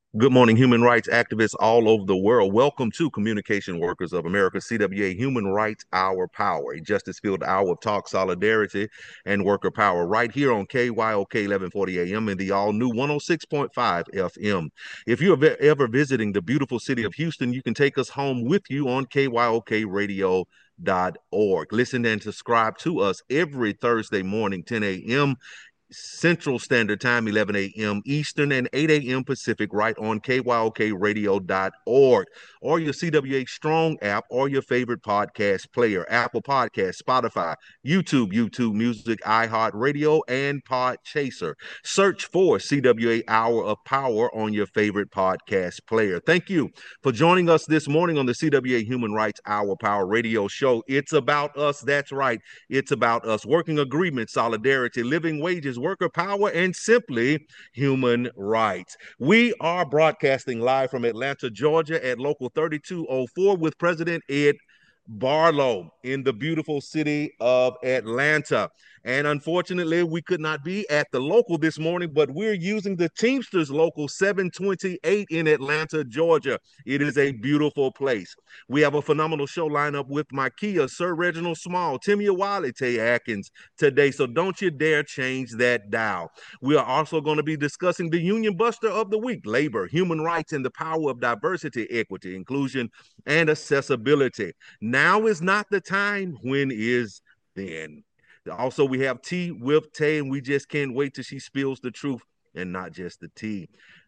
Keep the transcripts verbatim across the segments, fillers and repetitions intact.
Good morning, human rights activists all over the world. Welcome to Communication Workers of America, C W A Human Rights Hour Power, a justice-filled hour of talk, solidarity, and worker power right here on K Y O K eleven forty A M and the all-new one oh six point five F M. If you're ever visiting the beautiful city of Houston, you can take us home with you on K Y O K radio dot org. Listen and subscribe to us every Thursday morning, ten A M Central Standard Time, eleven A M Eastern, and eight A M Pacific, right on K Y O K radio dot org, or your C W A Strong app, or your favorite podcast player, Apple Podcasts, Spotify, YouTube, YouTube Music, iHeartRadio, and Podchaser. Search for C W A Hour of Power on your favorite podcast player. Thank you for joining us this morning on the C W A Human Rights Hour Power Radio Show. It's about us. That's right. It's about us. Working agreement, solidarity, living wages, worker power, and simply human rights. We are broadcasting live from Atlanta, Georgia at Local thirty-two oh four with President Ed Barlow in the beautiful city of Atlanta. And unfortunately, we could not be at the local this morning, but we're using the Teamsters Local seven twenty-eight in Atlanta, Georgia. It is a beautiful place. We have a phenomenal show lineup with Micaiah, Sir Reginald Small, Timmy Wiley, Tay Atkins today, so don't you dare change that dial. We are also going to be discussing the Union Buster of the Week, labor, human rights, and the power of diversity, equity, inclusion, and accessibility. Now is not the time. When is then? Also, we have tea with Tay, and we just can't wait till she spills the truth and not just the tea.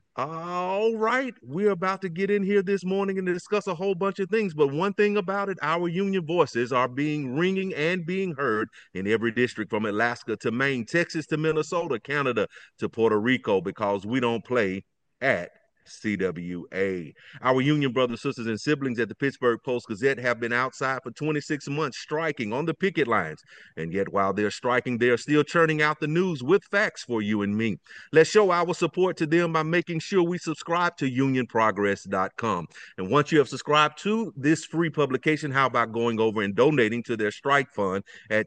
All right, we're about to get in here this morning and discuss a whole bunch of things. But one thing about it, our union voices are being ringing and being heard in every district from Alaska to Maine, Texas to Minnesota, Canada to Puerto Rico, because we don't play at C W A. Our union brothers, sisters, and siblings at the Pittsburgh Post-Gazette have been outside for twenty-six months striking on the picket lines. And yet, while they're striking, they're still churning out the news with facts for you and me. Let's show our support to them by making sure we subscribe to union progress dot com. And once you have subscribed to this free publication, how about going over and donating to their strike fund at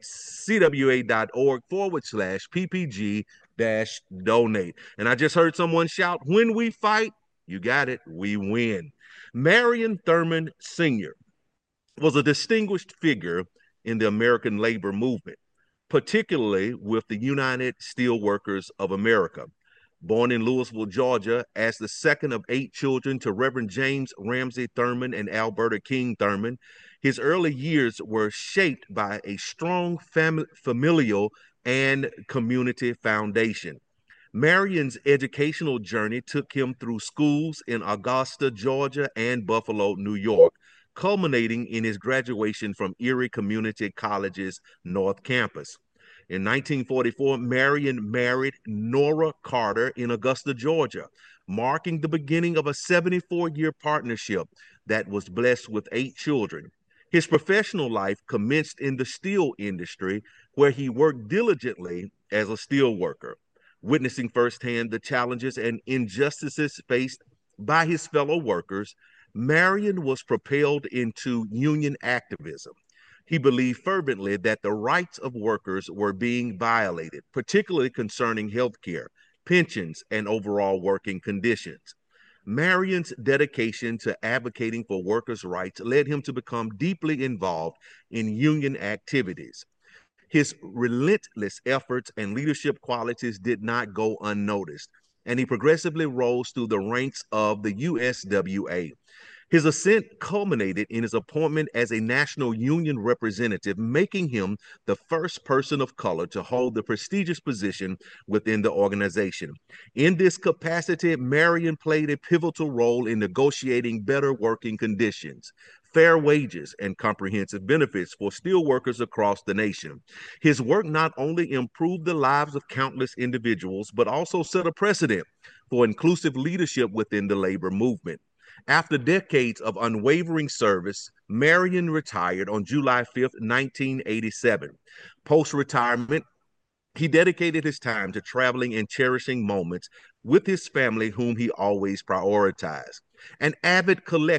cwa.org forward slash ppg dash donate. And I just heard someone shout, when we fight, you got it, we win. Marion Thurman Senior was a distinguished figure in the American labor movement, particularly with the United Steelworkers of America. Born in Louisville, Georgia, as the second of eight children to Reverend James Ramsey Thurman and Alberta King Thurman, his early years were shaped by a strong fam- familial and community foundation. Marion's educational journey took him through schools in Augusta, Georgia, and Buffalo, New York, culminating in his graduation from Erie Community College's North Campus. In nineteen forty-four, Marion married Nora Carter in Augusta, Georgia, marking the beginning of a seventy-four year partnership that was blessed with eight children. His professional life commenced in the steel industry, where he worked diligently as a steel worker, witnessing firsthand the challenges and injustices faced by his fellow workers. Marion was propelled into union activism. He believed fervently that the rights of workers were being violated, particularly concerning health care, pensions, and overall working conditions. Marion's dedication to advocating for workers' rights led him to become deeply involved in union activities. His relentless efforts and leadership qualities did not go unnoticed, and he progressively rose through the ranks of the U S W A. His ascent culminated in his appointment as a national union representative, making him the first person of color to hold the prestigious position within the organization. In this capacity, Marion played a pivotal role in negotiating better working conditions, fair wages, and comprehensive benefits for steelworkers across the nation. His work not only improved the lives of countless individuals, but also set a precedent for inclusive leadership within the labor movement. After decades of unwavering service, Marion retired on July fifth, nineteen eighty-seven. Post retirement, he dedicated his time to traveling and cherishing moments with his family, whom he always prioritized. An avid collector,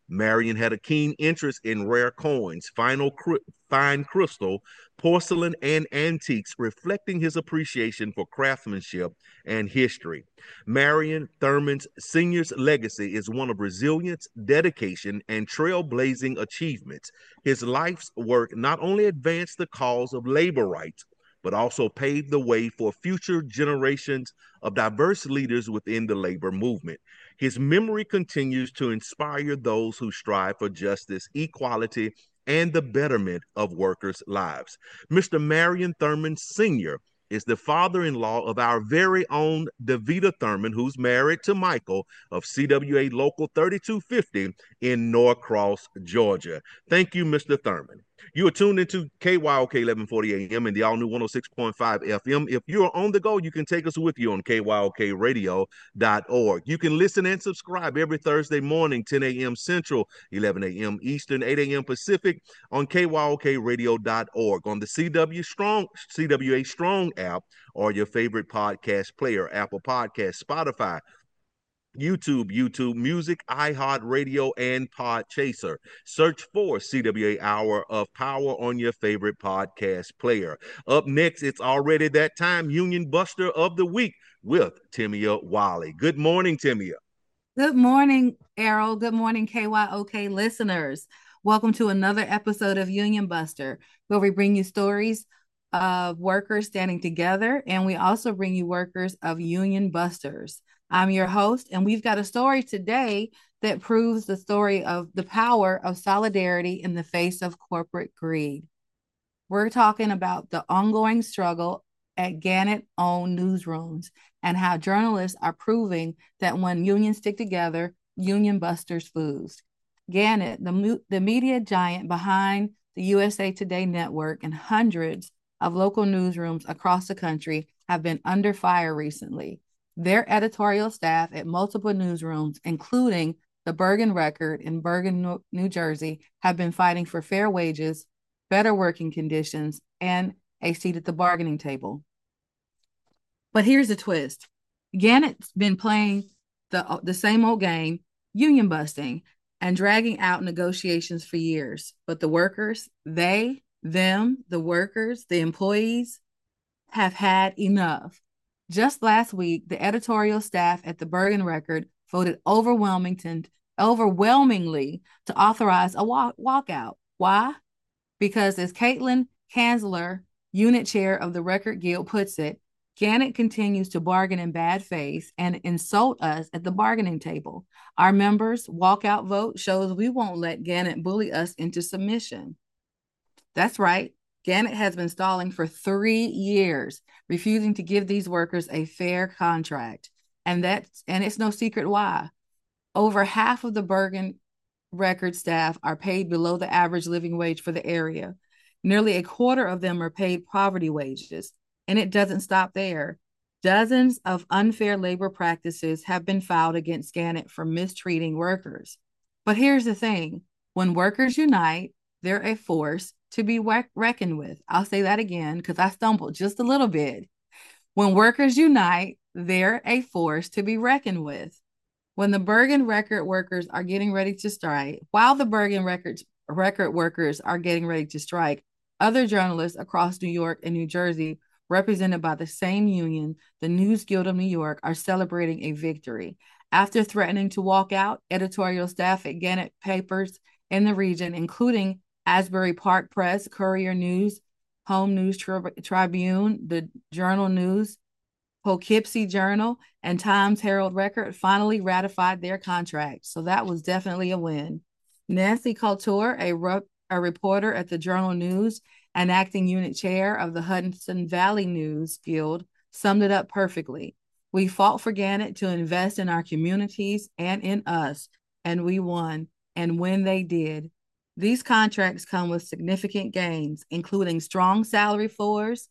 Marion had a keen interest in rare coins, final fine crystal, porcelain, and antiques, reflecting his appreciation for craftsmanship and history. Marion Thurman Senior's legacy is one of resilience, dedication, and trailblazing achievements. His life's work not only advanced the cause of labor rights, but also paved the way for future generations of diverse leaders within the labor movement. His memory continues to inspire those who strive for justice, equality, and the betterment of workers' lives. Mister Marion Thurman Senior is the father-in-law of our very own Davita Thurman, who's married to Michael of C W A Local thirty-two fifty in Norcross, Georgia. Thank you, Mister Thurman. You are tuned into K Y O K eleven forty A M and the all-new one oh six point five F M. If you're on the go, you can take us with you on K Y O K radio dot org. You can listen and subscribe every Thursday morning, ten A M Central, eleven A M Eastern, eight A M Pacific on K Y O K radio dot org, on the C W Strong C W A Strong app, or your favorite podcast player, Apple Podcasts, Spotify, YouTube, YouTube Music, iHeartRadio, and Podchaser. Search for C W A Hour of Power on your favorite podcast player. Up next, it's already that time, Union Buster of the Week with Timia Wiley. Good morning, Timia. Good morning, Errol. Good morning, K Y O K listeners. Welcome to another episode of Union Buster, where we bring you stories of workers standing together, and we also bring you workers of union busters. I'm your host, and we've got a story today that proves the story of the power of solidarity in the face of corporate greed. We're talking about the ongoing struggle at Gannett-owned newsrooms and how journalists are proving that when unions stick together, union busters lose. Gannett, the, the media giant behind the U S A Today network and hundreds of local newsrooms across the country, have been under fire recently. Their editorial staff at multiple newsrooms, including the Bergen Record in Bergen, New Jersey, have been fighting for fair wages, better working conditions, and a seat at the bargaining table. But here's the twist. Gannett's been playing the, the same old game, union busting, and dragging out negotiations for years. But the workers, they, them, the workers, the employees, have had enough. Just last week, the editorial staff at the Bergen Record voted overwhelmingly to authorize a walk, walkout. Why? Because as Caitlin Kanzler, unit chair of the Record Guild, puts it, Gannett continues to bargain in bad faith and insult us at the bargaining table. Our members' walkout vote shows we won't let Gannett bully us into submission. That's right. Gannett has been stalling for three years, refusing to give these workers a fair contract. And that's, and it's no secret why. Over half of the Bergen Record staff are paid below the average living wage for the area. Nearly a quarter of them are paid poverty wages. And it doesn't stop there. Dozens of unfair labor practices have been filed against Gannett for mistreating workers. But here's the thing. When workers unite, they're a force to be reckoned with. I'll say that again because I stumbled just a little bit. When workers unite, they're a force to be reckoned with. When the Bergen Record workers are getting ready to strike, while the Bergen Records, record workers are getting ready to strike, other journalists across New York and New Jersey, represented by the same union, the News Guild of New York, are celebrating a victory. After threatening to walk out, editorial staff at Gannett papers in the region, including Asbury Park Press, Courier News, Home News Tri- Tribune, the Journal News, Poughkeepsie Journal, and Times Herald Record, finally ratified their contract. So that was definitely a win. Nancy Couture, a, re- a reporter at the Journal News and acting unit chair of the Hudson Valley News Guild, summed it up perfectly. We fought for Gannett to invest in our communities and in us, and we won. And when they did, these contracts come with significant gains, including strong salary floors,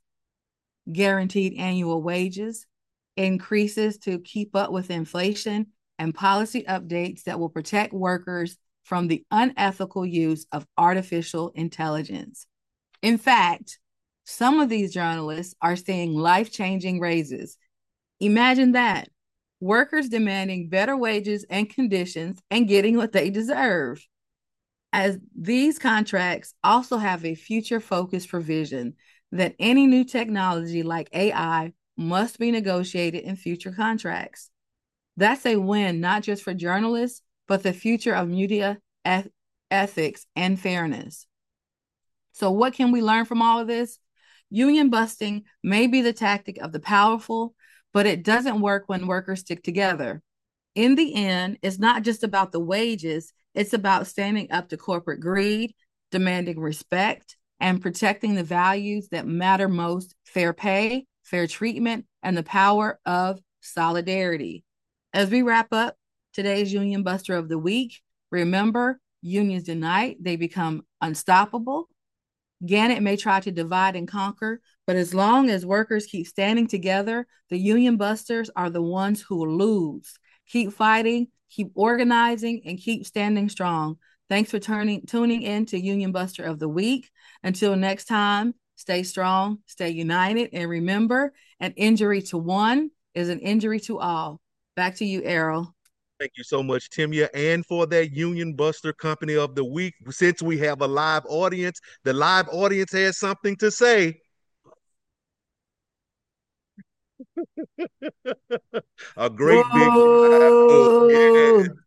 guaranteed annual wages, increases to keep up with inflation, and policy updates that will protect workers from the unethical use of artificial intelligence. In fact, some of these journalists are seeing life-changing raises. Imagine that. workers demanding better wages and conditions and getting what they deserve. As these contracts also have a future focused provision that any new technology like A I must be negotiated in future contracts. That's a win, not just for journalists, but the future of media eth- ethics and fairness. So, what can we learn from all of this? Union busting may be the tactic of the powerful, but it doesn't work when workers stick together. In the end, it's not just about the wages, it's about standing up to corporate greed, demanding respect, and protecting the values that matter most: fair pay, fair treatment, and the power of solidarity. As we wrap up today's Union Buster of the Week, remember, unions unite, they become unstoppable. Gannett may try to divide and conquer, but as long as workers keep standing together, the union busters are the ones who lose. Keep fighting, keep organizing, and keep standing strong. Thanks for turning, tuning in to Union Buster of the Week. Until next time, stay strong, stay united, and remember, an injury to one is an injury to all. Back to you, Errol. Thank you so much, Timia, and for that Union Buster Company of the Week. Since we have a live audience, the live audience has something to say. A great big oh, yeah. Whoa!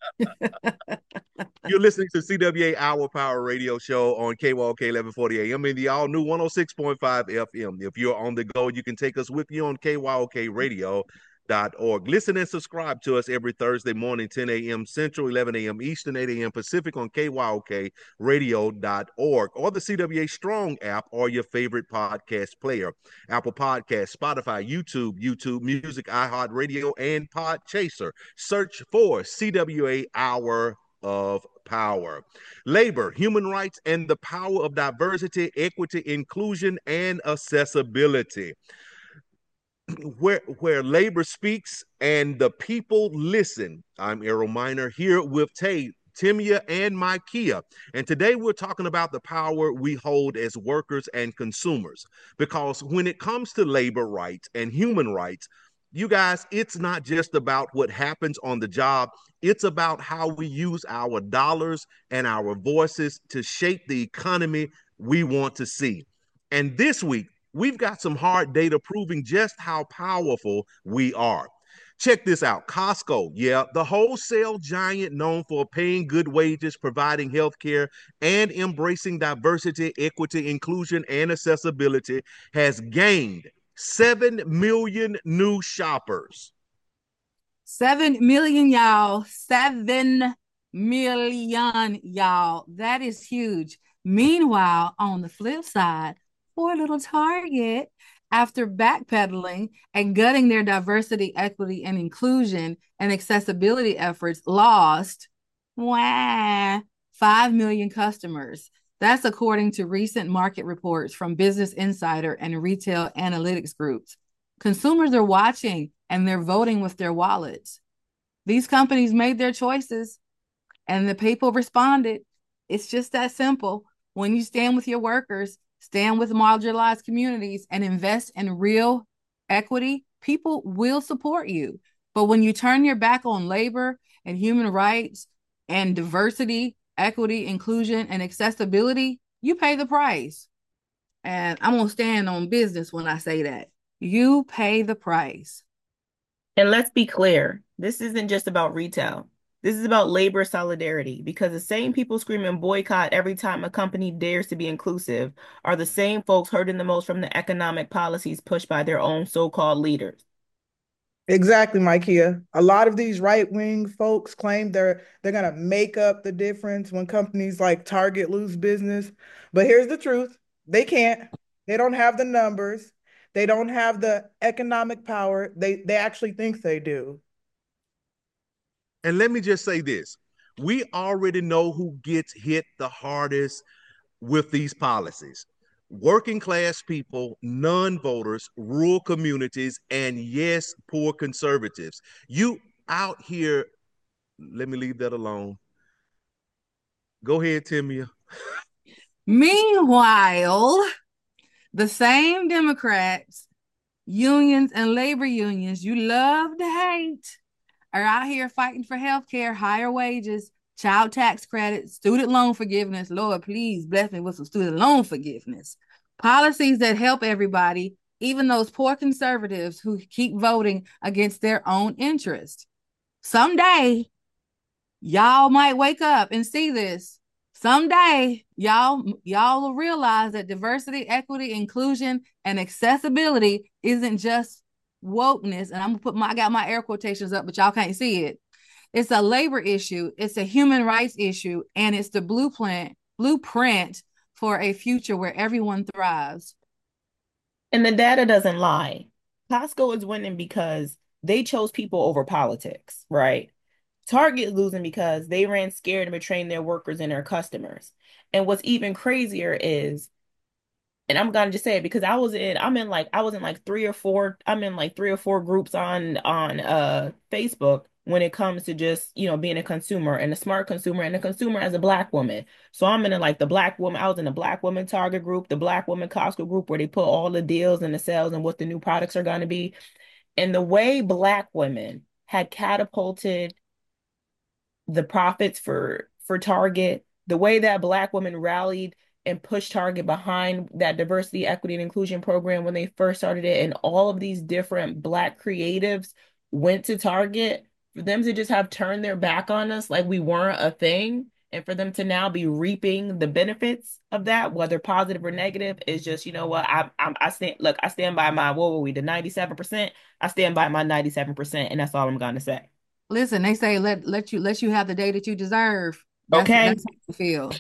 You're listening to C W A Our Power Radio Show on K Y O K eleven forty A M in the all new one oh six point five F M. If you're on the go, you can take us with you on K Y O K radio dot org. Listen and subscribe to us every Thursday morning, ten A M Central, eleven A M Eastern, eight A M Pacific on K Y O K radio dot org or the C W A Strong app or your favorite podcast player. Apple Podcasts, Spotify, YouTube, YouTube Music, iHeartRadio, and Podchaser. Search for C W A Our of Power. Labor, human rights, and the power of diversity, equity, inclusion, and accessibility. Where, where labor speaks and the people listen. I'm Errol Miner here with Tay, Timia, and Micaiah. And today we're talking about the power we hold as workers and consumers. Because when it comes to labor rights and human rights, you guys, it's not just about what happens on the job. It's about how we use our dollars and our voices to shape the economy we want to see. And this week, we've got some hard data proving just how powerful we are. Check this out. Costco, yeah, the wholesale giant known for paying good wages, providing health care, and embracing diversity, equity, inclusion, and accessibility, has gained seven million new shoppers. Seven million, y'all. Seven million, y'all. That is huge. Meanwhile, on the flip side, poor little Target, after backpedaling and gutting their diversity, equity, and inclusion and accessibility efforts, lost wah, five million customers. That's according to recent market reports from Business Insider and retail analytics groups. Consumers are watching and they're voting with their wallets. These companies made their choices and the people responded. It's just that simple. When you stand with your workers, stand with marginalized communities, and invest in real equity, people will support you. But when you turn your back on labor and human rights and diversity, equity, inclusion, and accessibility, you pay the price. And I'm going to stand on business when I say that. You pay the price. And let's be clear, this isn't just about retail. This is about labor solidarity, because the same people screaming boycott every time a company dares to be inclusive are the same folks hurting the most from the economic policies pushed by their own so-called leaders. Exactly, Micaiah. A lot of these right-wing folks claim they're they're gonna make up the difference when companies like Target lose business. But here's the truth: they can't. They don't have the numbers. They don't have the economic power. They they actually think they do. And let me just say this. We already know who gets hit the hardest with these policies: working class people, non voters, rural communities, and yes, poor conservatives. You out here, let me leave that alone. Go ahead, Timia. Meanwhile, the same Democrats Unions and labor unions you love to hate are out here fighting for health care, higher wages, child tax credit, student loan forgiveness. Lord, please bless me with some student loan forgiveness. Policies that help everybody, even those poor conservatives who keep voting against their own interest. Someday, y'all might wake up and see this. Someday, y'all y'all will realize that diversity, equity, inclusion, and accessibility isn't just wokeness. And I'm gonna put my I got my air quotations up, but y'all can't see it. It's a labor issue, it's a human rights issue, and it's the blueprint blueprint for a future where everyone thrives. And the data doesn't lie. Costco is winning because they chose people over politics, right? Target losing because they ran scared and betraying their workers and their customers. And what's even crazier is, and I'm gonna just say it because I was in, I'm in like, I was in like three or four, I'm in like three or four groups on on uh Facebook when it comes to just, you know, being a consumer and a smart consumer and a consumer as a black woman. So I'm in like the black woman, I was in the black woman Target group, the black woman Costco group where they put all the deals and the sales and what the new products are gonna be. And the way black women had catapulted the profits for for Target, the way that black women rallied and pushed Target behind that diversity, equity, and inclusion program when they first started it, and all of these different black creatives went to Target, for them to just have turned their back on us like we weren't a thing, and for them to now be reaping the benefits of that, whether positive or negative, is just, you know what, I I, I stand look, I stand by my, what were we, the ninety-seven percent? I stand by my ninety-seven percent, and that's all I'm gonna say. Listen, they say let let you let you have the day that you deserve. That's Okay. that's how I feel.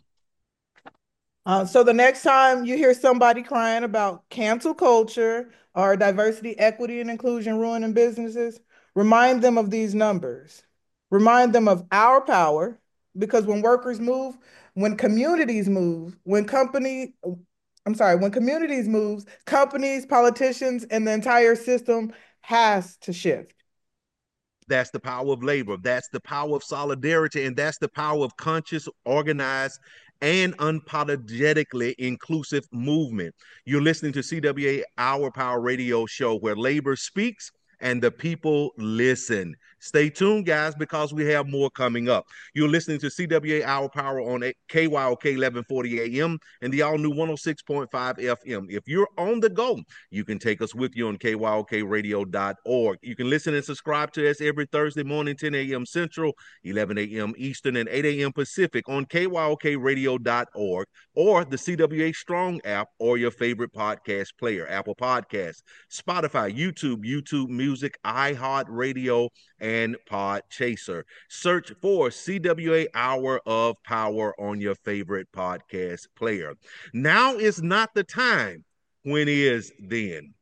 Uh, so the next time you hear somebody crying about cancel culture or diversity, equity, and inclusion ruining businesses, remind them of these numbers. Remind them of our power, because when workers move, when communities move, when company, I'm sorry, when communities moves, companies, politicians, and the entire system has to shift. That's the power of labor. That's the power of solidarity. And that's the power of conscious, organized, and unapologetically inclusive movement. You're listening to C W A Our Power Radio Show, where labor speaks and the people listen. Stay tuned, guys, because we have more coming up. You're listening to C W A Our Power on K Y O K eleven forty A M and the all-new one oh six point five F M. If you're on the go, you can take us with you on K Y O K radio dot org. You can listen and subscribe to us every Thursday morning, ten A M Central, eleven A M Eastern, and eight A M Pacific on K Y O K radio dot org or the C W A Strong app or your favorite podcast player, Apple Podcasts, Spotify, YouTube, YouTube Music, iHeartRadio, and Podchaser. Search for C W A Hour of Power on your favorite podcast player. Now is not the time. When is then?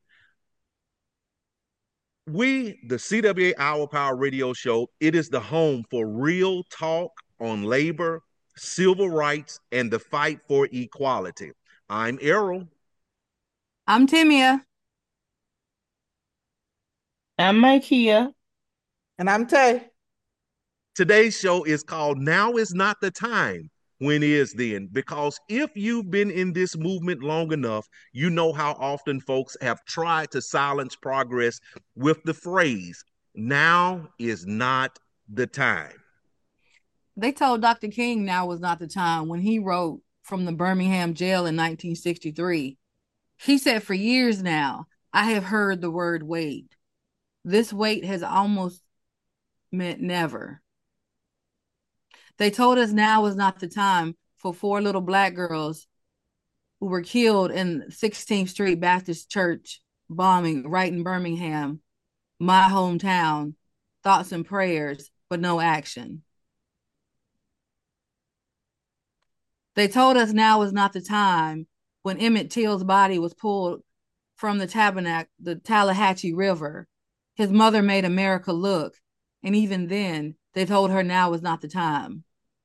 We, the C W A Our Power Radio Show, it is the home for real talk on labor, civil rights, and the fight for equality. I'm Errol. I'm Timia. I'm Micaiah. And I'm Tay. Today's show is called Now Is Not the Time. When is then? Because if you've been in this movement long enough, you know how often folks have tried to silence progress with the phrase, now is not the time. They told Doctor King now was not the time when he wrote from the Birmingham jail in nineteen sixty-three. He said, for years now, I have heard the word wait. This wait has almost meant never. They told us now was not the time for four little black girls who were killed in sixteenth Street Baptist Church bombing right in Birmingham, my hometown. Thoughts and prayers, but no action. They told us now was not the time when Emmett Till's body was pulled from the tabernacle, the Tallahatchie River. His mother made America look, and even then, they told her now was not the time.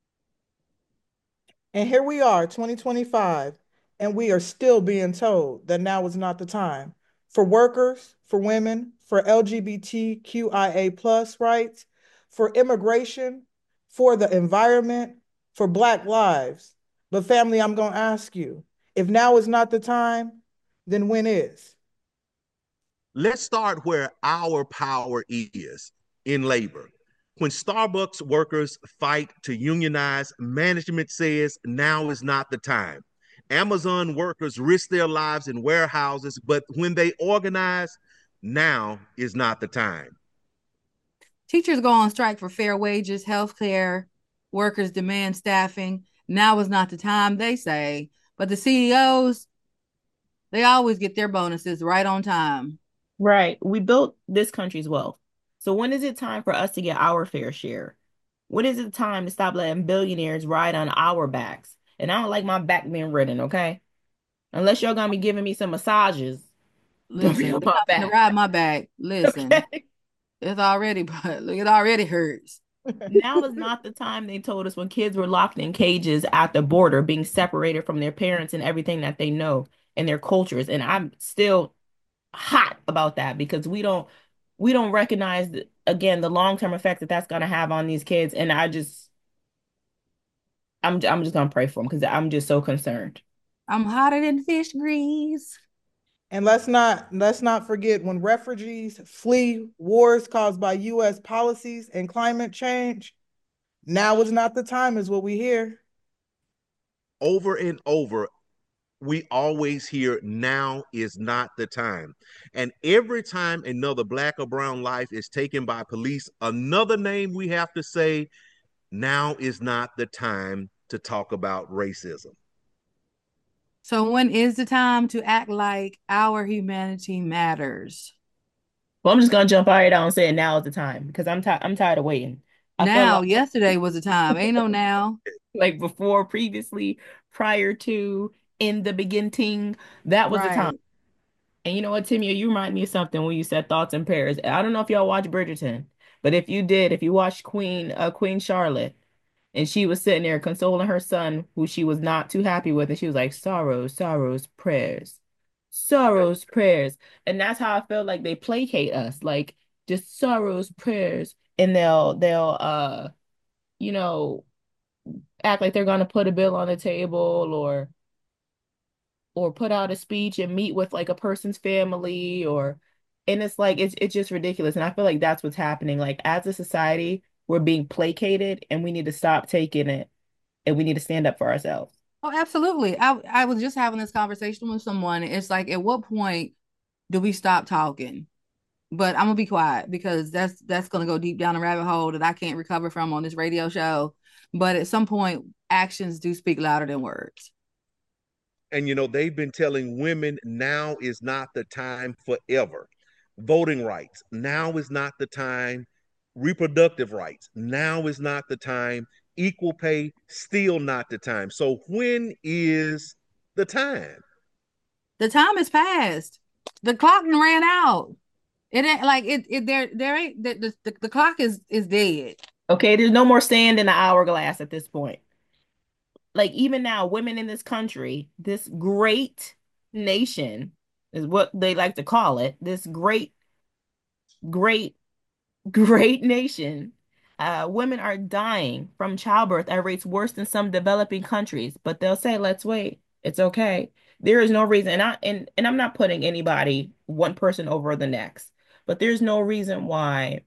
And here we are, twenty twenty-five, and we are still being told that now is not the time for workers, for women, for L G B T Q I A plus rights, for immigration, for the environment, for Black lives. But family, I'm going to ask you, if now is not the time, then when is? Let's start where our power is in labor. When Starbucks workers fight to unionize, management says now is not the time. Amazon workers risk their lives in warehouses, but when they organize, now is not the time. Teachers go on strike for fair wages, health care, workers demand staffing. Now is not the time, they say. But the C E Os, they always get their bonuses right on time. Right. We built this country's wealth. So when is it time for us to get our fair share? When is it time to stop letting billionaires ride on our backs? And I don't like my back being ridden, okay? Unless y'all gonna be giving me some massages. Don't be Listen, on you're my not gonna back. ride my back. Listen, Okay. it's already, but look, it already hurts. Now is not the time they told us when kids were locked in cages at the border, being separated from their parents and everything that they know and their cultures. And I'm still hot about that because we don't we don't recognize again the long-term effect that that's going to have on these kids. And I just I'm I'm just gonna pray for them because I'm just so concerned. I'm hotter than fish grease. And let's not let's not forget when refugees flee wars caused by U S policies and climate change, now is not the time, is what we hear. Over and over, we always hear now is not the time. And every time another black or brown life is taken by police, another name we have to say, now is not the time to talk about racism. So when is the time to act like our humanity matters? Well, I'm just gonna jump right out and say now is the time because I'm tired. I'm tired of waiting. I feel Now, like yesterday was the time. Ain't no now. like before, previously, prior to, in the beginning, that was the time. Right. And you know what, Timmy, you remind me of something when you said thoughts and prayers. I don't know if y'all watch Bridgerton, but if you did, if you watched Queen, uh, Queen Charlotte, and she was sitting there consoling her son, who she was not too happy with, and she was like, sorrows, sorrows, prayers, sorrows, prayers. And that's how I feel like they placate us, like just sorrows, prayers, and they'll they'll uh, you know, act like they're gonna put a bill on the table or or put out a speech and meet with like a person's family or and it's like it's it's just ridiculous. And I feel like that's what's happening. Like as a society, we're being placated and we need to stop taking it and we need to stand up for ourselves. Oh, absolutely. I I was just having this conversation with someone. It's like, at what point do we stop talking? But I'm gonna be quiet because that's that's gonna go deep down a rabbit hole that I can't recover from on this radio show. But at some point, actions do speak louder than words. And, you know, they've been telling women now is not the time forever. Voting rights, now is not the time. Reproductive rights, now is not the time. Equal pay, still not the time. So when is the time? The time has passed. The clock ran out. It ain't like it. It there. There ain't the, the the clock is is dead. Okay, there's no more sand in the hourglass at this point. Like even now, women in this country, this great nation is what they like to call it, this great, great great nation. Uh, women are dying from childbirth at rates worse than some developing countries, but they'll say, "Let's wait. It's okay." There is no reason, and I and, and I'm not putting anybody, one person over the next, but there's no reason why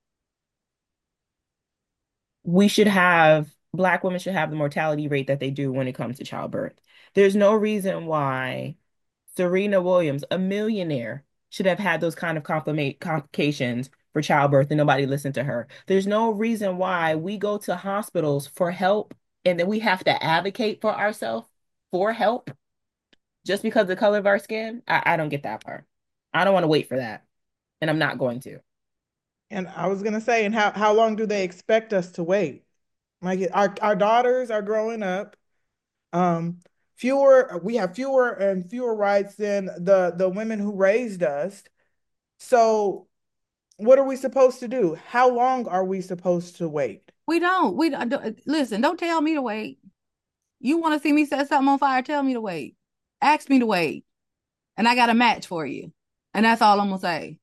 we should have Black women should have the mortality rate that they do when it comes to childbirth. There's no reason why Serena Williams, a millionaire, should have had those kind of complicate complications for childbirth and nobody listened to her. There's no reason why we go to hospitals for help and then we have to advocate for ourselves for help just because of the color of our skin. I, I don't get that part. I don't want to wait for that. And I'm not going to. And I was gonna say, and how how long do they expect us to wait? Like our our daughters are growing up. Um, fewer we have fewer and fewer rights than the the women who raised us. So what are we supposed to do? How long are we supposed to wait? We don't. We don't, don't listen. Don't tell me to wait. You want to see me set something on fire? Tell me to wait. Ask me to wait, and I got a match for you. And that's all I'm gonna say.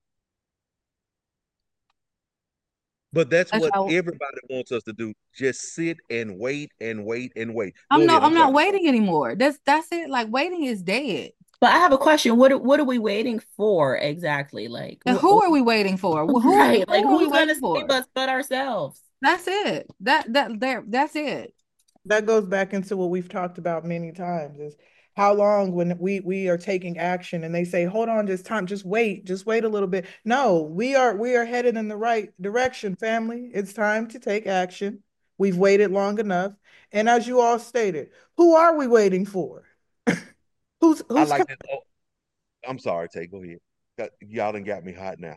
But that's That's what how, everybody wants us to do. Just sit and wait and wait and wait. I'm Go not. ahead. I'm I'm not sorry. waiting anymore. That's that's it. Like waiting is dead. But I have a question. What are- what are we waiting for exactly? Like, And wh who are we waiting for? Wh- Who right? Like, who are we who's gonna waiting save for? us but ourselves? That's it. That that there. That's it. That goes back into what we've talked about many times is how long when we we are taking action and they say, hold on, just time, just wait, just wait a little bit. No, we are we are headed in the right direction, family. It's time to take action. We've waited long enough. And as you all stated, who are we waiting for? Who's I who's like coming? that. Oh, I'm sorry, Tay. Go ahead. Got, y'all done got me hot now.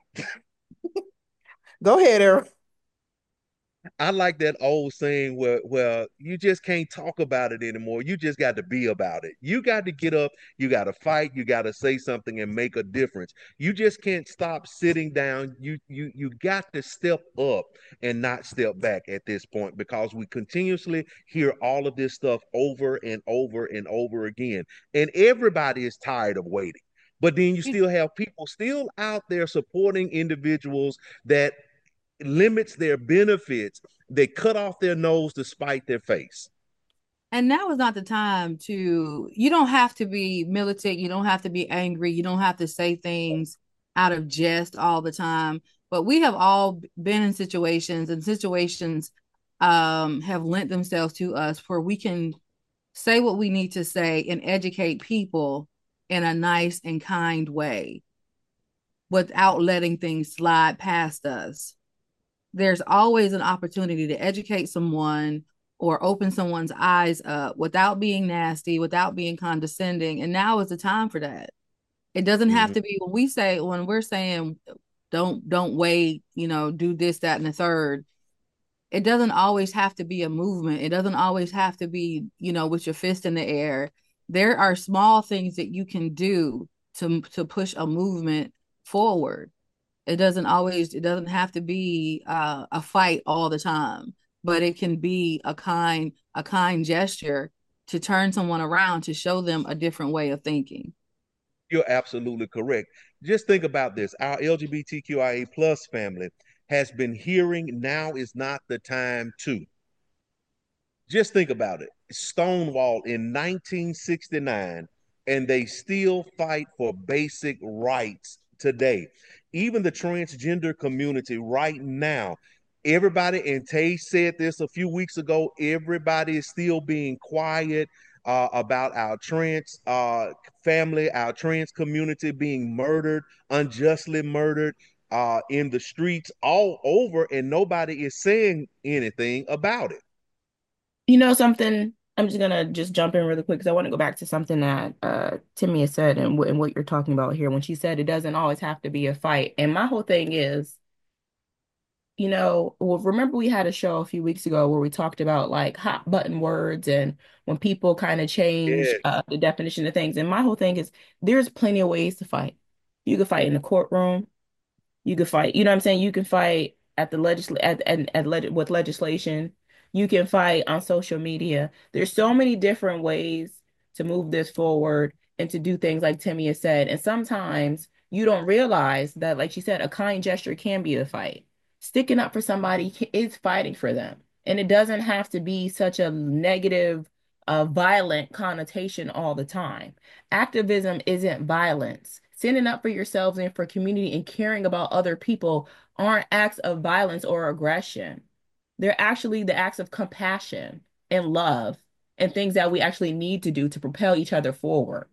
Go ahead, Errol. I like that old saying where, where you just can't talk about it anymore. You just got to be about it. You got to get up, you got to fight, you got to say something and make a difference. You just can't stop sitting down. You you you got to step up and not step back at this point because we continuously hear all of this stuff over and over and over again. And everybody is tired of waiting. But then you still have people still out there supporting individuals that limits their benefits. They cut off their nose to spite their face. And now is not the time to, you don't have to be militant. You don't have to be angry. You don't have to say things out of jest all the time. But we have all been in situations, and situations um, have lent themselves to us where we can say what we need to say and educate people in a nice and kind way without letting things slide past us. There's always an opportunity to educate someone or open someone's eyes up without being nasty, without being condescending. And now is the time for that. It doesn't have Mhm. to be when we say, when we're saying, don't, don't wait, you know, do this, that, and the third. It doesn't always have to be a movement. It doesn't always have to be, you know, with your fist in the air. There are small things that you can do to to push a movement forward. It doesn't always, it doesn't have to be uh, a fight all the time, but it can be a kind, a kind gesture to turn someone around, to show them a different way of thinking. You're absolutely correct. Just think about this. Our LGBTQIA plus family has been hearing now is not the time to. Just think about it. Stonewall in nineteen sixty-nine, and they still fight for basic rights today. Even the transgender community right now, everybody, and Tay said this a few weeks ago, everybody is still being quiet uh, about our trans uh, family, our trans community being murdered, unjustly murdered uh, in the streets all over, and nobody is saying anything about it. You know something? I'm just gonna just jump in really quick because I want to go back to something that uh Timmy has said and, and what you're talking about here when she said it doesn't always have to be a fight. And my whole thing is, you know, well, remember we had a show a few weeks ago where we talked about like hot button words and when people kind of change Yes. uh, the definition of things. And my whole thing is there's plenty of ways to fight. You can fight in the courtroom. You can fight, you know what I'm saying? You can fight at the legisl at, at, at leg with legislation. You can fight on social media. There's so many different ways to move this forward and to do things like Timmy has said. And sometimes you don't realize that, like she said, a kind gesture can be the fight. Sticking up for somebody is fighting for them. And it doesn't have to be such a negative, uh, violent connotation all the time. Activism isn't violence. Standing up for yourselves and for community and caring about other people aren't acts of violence or aggression. They're actually the acts of compassion and love and things that we actually need to do to propel each other forward.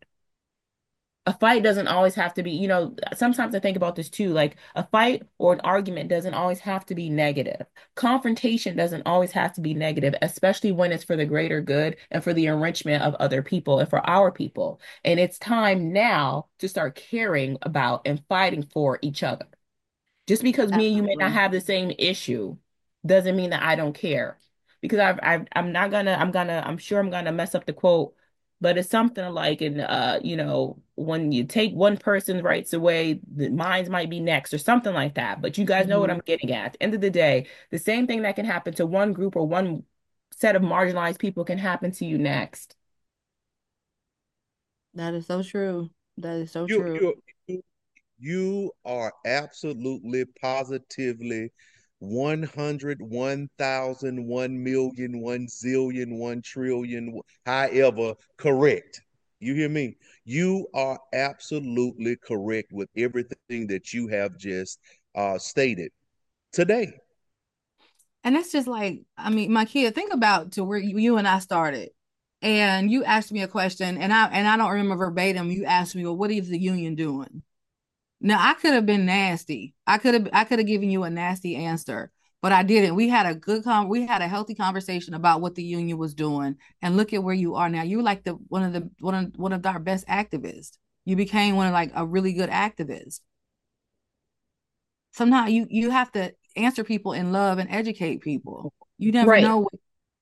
A fight doesn't always have to be, you know, sometimes I think about this too, like a fight or an argument doesn't always have to be negative. Confrontation doesn't always have to be negative, especially when it's for the greater good and for the enrichment of other people and for our people. And it's time now to start caring about and fighting for each other. Just because me and you may not Absolutely. have the same issue doesn't mean that I don't care. Because I've, I've I'm not gonna I'm gonna I'm sure I'm gonna mess up the quote, but it's something like in uh you know when you take one person's rights away, the mine might be next or something like that. But you guys know what Mhm. I'm getting at. At the end of the day, the same thing that can happen to one group or one set of marginalized people can happen to you next. That is so true. That is so You true. you you are absolutely positively one hundred, one thousand, one million, one zillion, one trillion, however, correct. You hear me? You are absolutely correct with everything that you have just uh, stated today. And it's just like, I mean, my kid, think about to where you, you and I started. And you asked me a question, and I and I don't remember verbatim. You asked me, well, what is the union doing? Now I could have been nasty. I could have I could have given you a nasty answer, but I didn't. We had a good con we had a healthy conversation about what the union was doing. And look at where you are now. You're like the one of the one of one of our best activists. You became one of like a really good activist. Somehow you you have to answer people in love and educate people. You never Right. know what.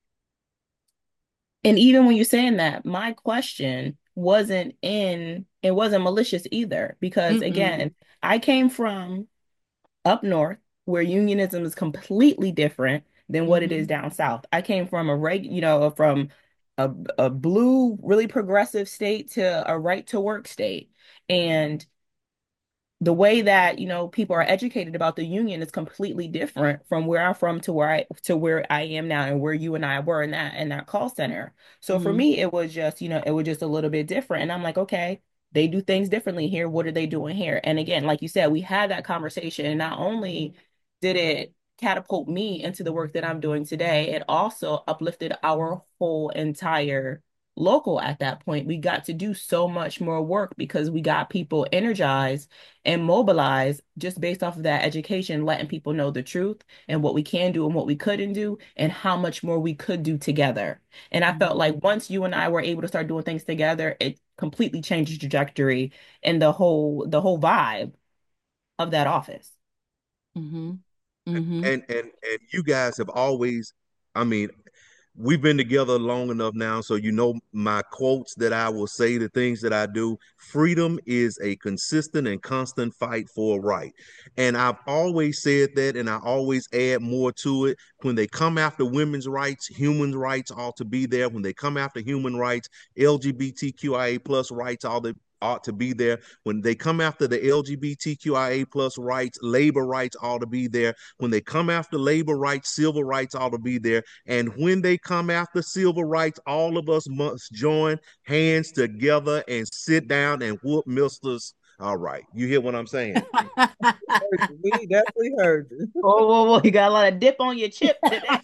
And even when you're saying that, my question wasn't in, it wasn't malicious either, because Mm-mm. again, I came from up north where unionism is completely different than what it is Mm-hmm. down south. I came from a reg, you know, from a, a blue, really progressive state to a right to work state. And the way that, you know, people are educated about the union is completely different from where I'm from to where I to where I am now and where you and I were in that in that call center. So for Mm-hmm. me, it was just, you know, it was just a little bit different. And I'm like, okay, they do things differently here. What are they doing here? And again, like you said, we had that conversation. And not only did it catapult me into the work that I'm doing today, it also uplifted our whole entire local at that point. We got to do so much more work because we got people energized and mobilize just based off of that education, letting people know the truth and what we can do and what we couldn't do and how much more we could do together. And I felt like once you and I were able to start doing things together, it completely changed the trajectory and the whole the whole vibe of that office. Mm-hmm. Mm-hmm. And and and you guys have always, I mean, we've been together long enough now, so you know my quotes that I will say, the things that I do. Freedom is a consistent and constant fight for a right. And I've always said that, and I always add more to it. When they come after women's rights, human rights ought to be there. When they come after human rights, L G B T Q I A plus rights ought to ought to be there. When they come after the L G B T Q I A plus rights, labor rights ought to be there. When they come after labor rights, civil rights ought to be there. And when they come after civil rights, all of us must join hands together and sit down and whoop Mister's. All right. You hear what I'm saying? We definitely heard you. Oh, whoa, whoa, you got a lot of dip on your chip today.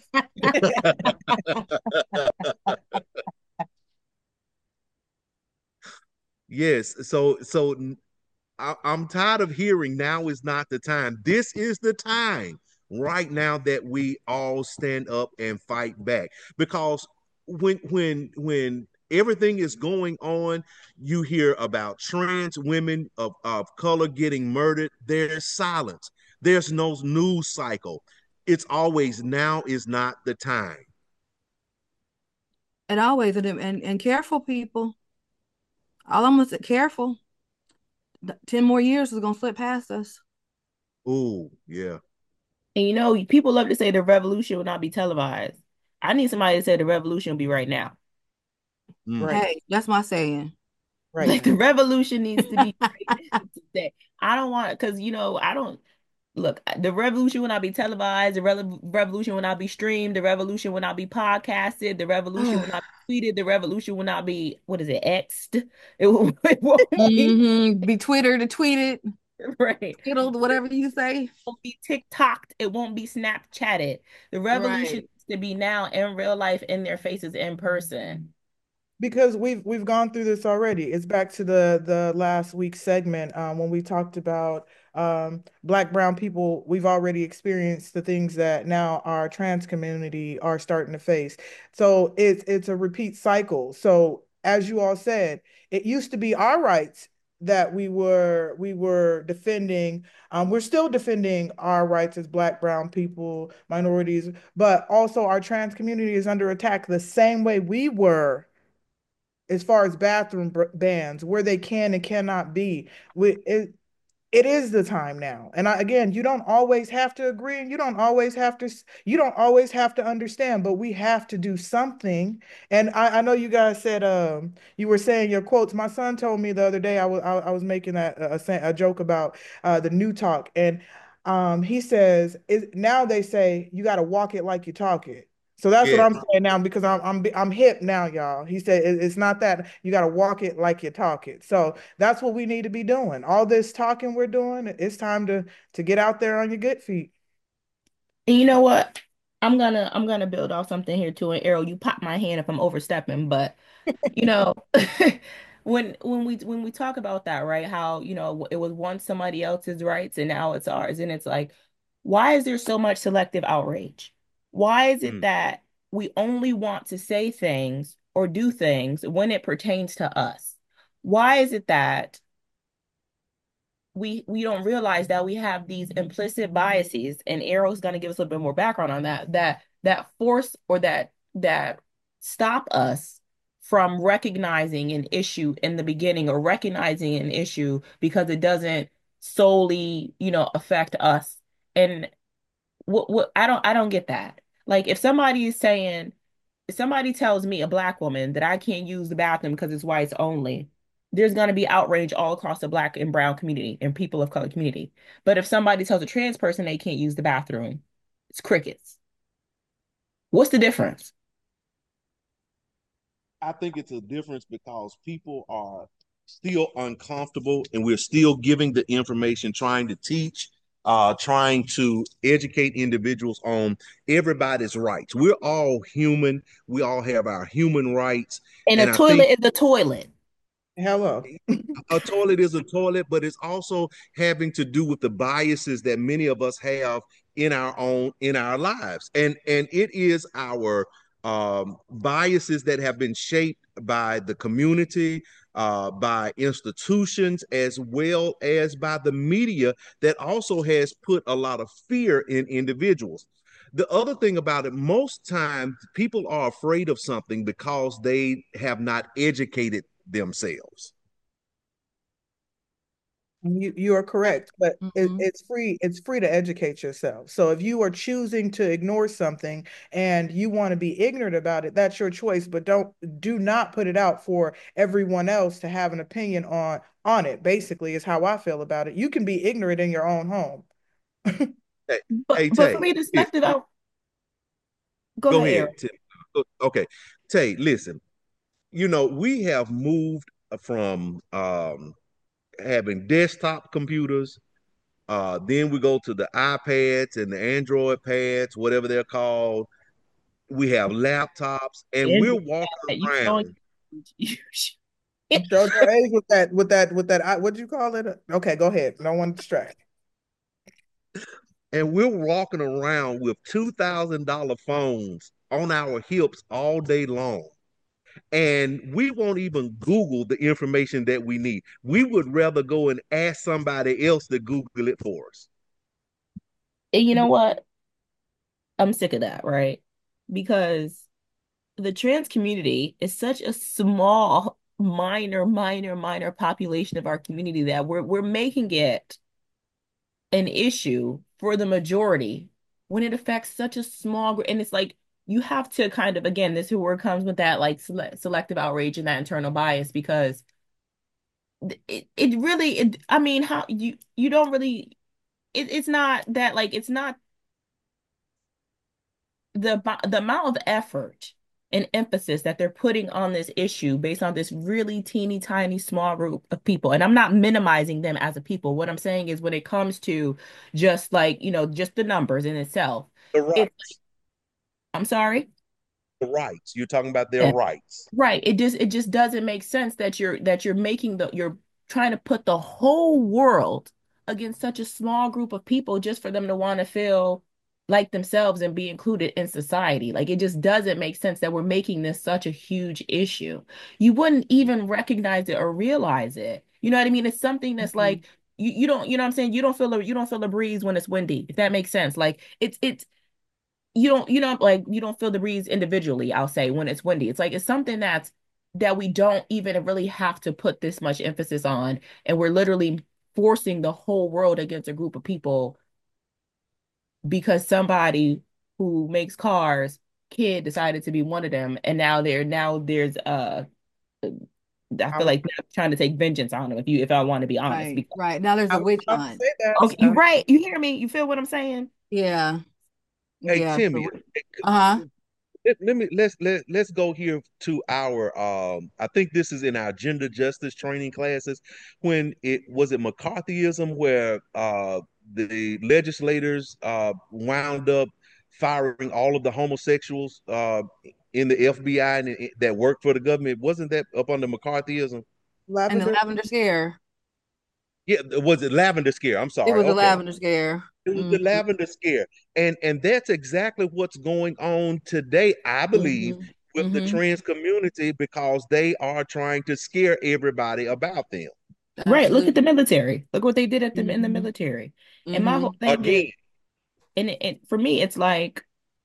Yes. So, so I, I'm tired of hearing now is not the time. This is the time right now that we all stand up and fight back. Because when when when everything is going on, you hear about trans women of, of color getting murdered. There's silence. There's no news cycle. It's always now is not the time. And always and, and and careful people. All I'm gonna say, careful. Ten more years is gonna slip past us. Oh, yeah. And you know, people love to say the revolution will not be televised. I need somebody to say the revolution will be right now. Mm. Right, Hey, that's my saying. right Like the now. revolution needs to be right now today. I don't want because you know I don't look. The revolution will not be televised. The re revolution will not be streamed. The revolution will not be podcasted. The revolution will not be tweeted. The revolution will not be what is it? Xed. It, will, it won't be Mm-hmm. Be Twitter to tweet it, right. titled, whatever you say. Won't be TikToked. It won't be Snapchatted. The revolution Right. needs to be now in real life, in their faces, in person. Because we've we've gone through this already. It's back to the the last week's segment um, when we talked about um, Black brown people. We've already experienced the things that now our trans community are starting to face. So it's it's a repeat cycle. So as you all said, it used to be our rights that we were we were defending. Um, we're still defending our rights as Black brown people, minorities, but also our trans community is under attack the same way we were as far as bathroom bans, where they can and cannot be. We, it, it is the time now. And I, again, you don't always have to agree and you don't always have to, you don't always have to understand, but we have to do something. And I, I know you guys said, um, you were saying your quotes. My son told me the other day, I was, I, I was making that a, a, a joke about uh, the new talk. And um, he says, it, now they say, you got to walk it like you talk it. So that's what Yeah, I'm saying now because I'm I'm I'm hip now, y'all. He said it, it's not that you got to walk it like you talk it. So that's what we need to be doing. All this talking we're doing, it's time to to get out there on your good feet. And you know what? I'm gonna I'm gonna build off something here too. And Errol, you pop my hand if I'm overstepping, but you know, when when we when we talk about that, right? How, you know, it was once somebody else's rights and now it's ours. And it's like, why is there so much selective outrage? Why is it mm, that we only want to say things or do things when it pertains to us? Why is it that we we don't realize that we have these implicit biases, and Errol's going to give us a little bit more background on that, that that force or that that stop us from recognizing an issue in the beginning or recognizing an issue because it doesn't solely, you know, affect us. And what what I don't I don't get that. Like if somebody is saying, if somebody tells me, a black woman, that I can't use the bathroom because it's whites only, there's going to be outrage all across the black and brown community and people of color community. But if somebody tells a trans person they can't use the bathroom, it's crickets. What's the difference? I think it's a difference because people are still uncomfortable and we're still giving the information, trying to teach, uh, trying to educate individuals on everybody's rights. We're all human. We all have our human rights. And a And I think toilet is a toilet. Hello. a toilet is a toilet, but it's also having to do with the biases that many of us have in our own in our lives, and and it is our um, biases that have been shaped by the community, uh, by institutions, as well as by the media that also has put a lot of fear in individuals. The other thing about it, most times people are afraid of something because they have not educated themselves. You you are correct, but it, Mhm. it's free. It's free to educate yourself. So if you are choosing to ignore something and you want to be ignorant about it, that's your choice. But don't do not put it out for everyone else to have an opinion on on it. Basically, is how I feel about it. You can be ignorant in your own home. Hey, But hey but for Tay, me, the listen, selective out. Go go ahead, ahead. Errol. Tay. Okay, Tay, listen. You know, we have moved from um, having desktop computers. Uh, then we go to the iPads and the Android pads, whatever they're called. We have laptops, and we're Andrew, walking you showing around, you. You showed your age with that with that with that. I- What'd you call it? Okay, go ahead. No one distract. and we're walking around with two thousand dollar phones on our hips all day long. And we won't even Google the information that we need. We would rather go and ask somebody else to Google it for us. And you know what? I'm sick of that, right? Because the trans community is such a small, minor, minor, minor population of our community that we're we're making it an issue for the majority when it affects such a small group. And it's like you have to kind of, again, this is where it comes with that like sele selective outrage and that internal bias because it it really it, I mean, how you you don't really it, it's not that like it's not the the amount of effort and emphasis that they're putting on this issue based on this really teeny tiny small group of people. And I'm not minimizing them as a people. What I'm saying is when it comes to just like, you know, just the numbers in itself, The it's, rights, I'm sorry. the rights. You're talking about their rights. Right. It just it just doesn't make sense that you're that you're making the you're trying to put the whole world against such a small group of people just for them to want to feel like themselves and be included in society. Like it just doesn't make sense that we're making this such a huge issue. You wouldn't even recognize it or realize it. You know what I mean? It's something that's Mhm. like you, you don't, you know what I'm saying? You don't feel the you don't feel the breeze when it's windy, if that makes sense. Like it's it's you don't you don't like you don't feel the breeze individually, I'll say, when it's windy. It's like it's something that's that we don't even really have to put this much emphasis on, and we're literally forcing the whole world against a group of people because somebody who makes cars kid decided to be one of them, and now there now there's uh I I feel was like now trying to take vengeance on them, if you if I want to be honest, Right, because right. Now there's I a was witch about to hunt. say that. okay, you're So right, you hear me, you feel what I'm saying? Yeah, Hey, yeah. Timmy, Uh-huh. let, let me let's let, let's go here to our um I think this is in our gender justice training classes when it was it McCarthyism where uh the legislators uh wound up firing all of the homosexuals uh in the F B I and it, that worked for the government. Wasn't that up under McCarthyism? And the Lavender. lavender scare. Yeah, was it Lavender Scare? I'm It sorry. was the Okay. lavender scare. It was the Mm-hmm. lavender scare. And and that's exactly what's going on today, I believe, Mm-hmm. with the Mm-hmm. trans community because they are trying to scare everybody about them. Right. Look at the Absolutely. military. Look what they did at them in the Mm-hmm. military. And my Mm-hmm. whole thing is, Again, and it, it- for me, it's like,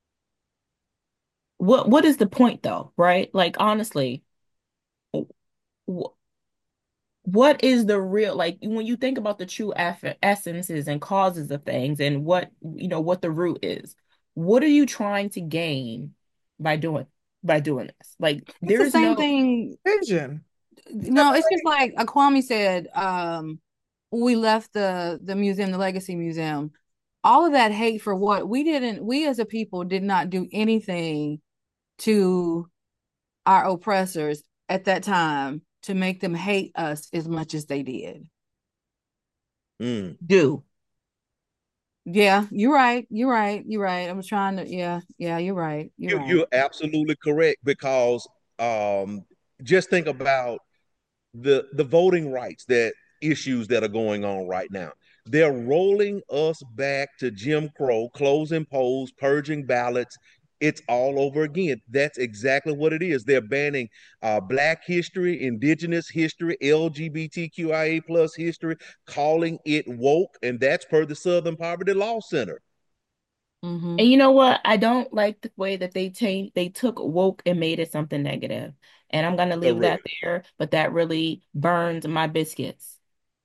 what what is the point though, right? Like honestly, wh- what is the real like when you think about the true eff essences and causes of things and what you know what the root is? What are you trying to gain by doing by doing this? Like It's the there's same no thing. Vision. No, it's just like Kwame said, um, when we left the the museum, the Legacy Museum, all of that hate for what we didn't, we as a people did not do anything to our oppressors at that time to make them hate us as much as they did. mm, do. Yeah, you're right. You're right. You're right. I was trying to, yeah, yeah, you're right. You're you right. you're absolutely correct because um just think about the the voting rights that issues that are going on right now. They're rolling us back to Jim Crow, closing polls, purging ballots. It's all over again. That's exactly what it is. They're banning uh, Black history, Indigenous history, L G B T Q I A plus history, calling it woke, and that's per the Southern Poverty Law Center. Mm-hmm. And you know what? I don't like the way that they changed, they took woke and made it something negative. And I'm gonna leave that Correct. there, but that really burned my biscuits.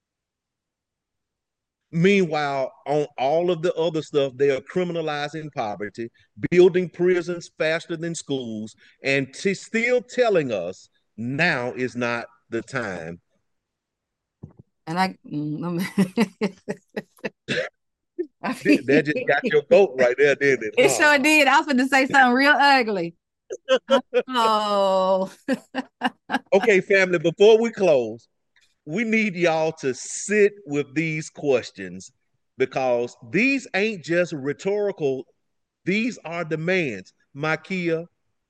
Meanwhile, on all of the other stuff, they are criminalizing poverty, building prisons faster than schools, and t- still telling us now is not the time. And I, mm, That just got your goat right there, didn't it? it Huh? sure did. I was going to say something real ugly. Oh, Okay, family, before we close, we need y'all to sit with these questions because these ain't just rhetorical, these are demands. Makia,